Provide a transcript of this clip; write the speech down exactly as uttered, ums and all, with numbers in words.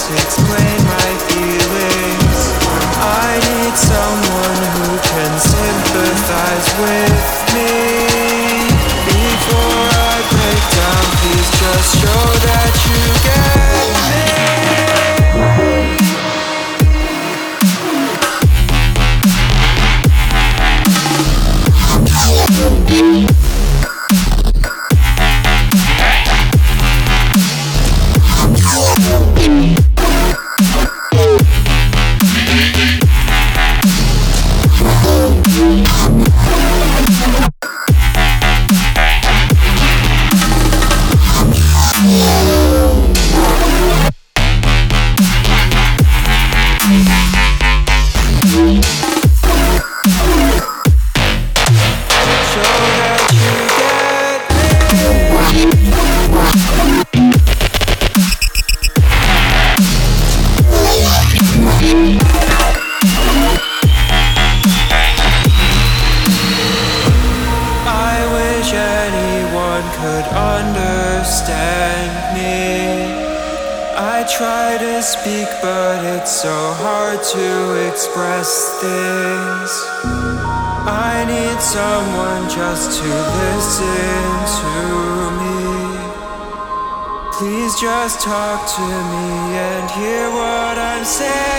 explain my feelings. I need someone who can sympathize with me. Before I break down, please just show that you get me. Could understand me. I try to speak, but it's so hard to express things. I need someone just to listen to me. Please just talk to me and hear what I'm saying.